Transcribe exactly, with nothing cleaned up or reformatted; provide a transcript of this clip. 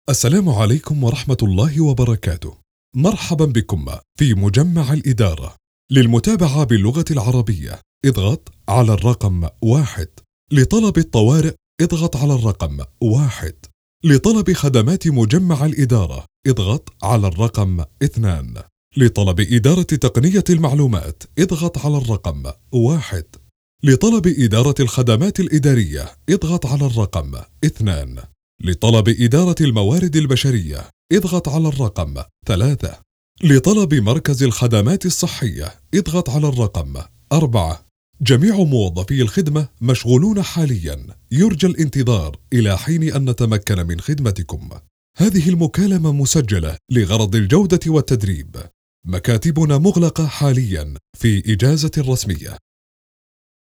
السلام عليكم ورحمة الله وبركاته. مرحبا بكم في مجمع الإدارة. للمتابعة باللغة العربية اضغط على الرقم واحد. لطلب الطوارئ اضغط على الرقم واحد. لطلب خدمات مجمع الإدارة اضغط على الرقم اثنان. لطلب إدارة تقنية المعلومات اضغط على الرقم واحد. لطلب إدارة الخدمات الإدارية اضغط على الرقم اثنان. لطلب إدارة الموارد البشرية اضغط على الرقم ثلاثة. لطلب مركز الخدمات الصحية اضغط على الرقم أربعة. جميع موظفي الخدمة مشغولون حاليا، يرجى الانتظار إلى حين أن نتمكن من خدمتكم. هذه المكالمة مسجلة لغرض الجودة والتدريب. مكاتبنا مغلقة حاليا في إجازة رسمية.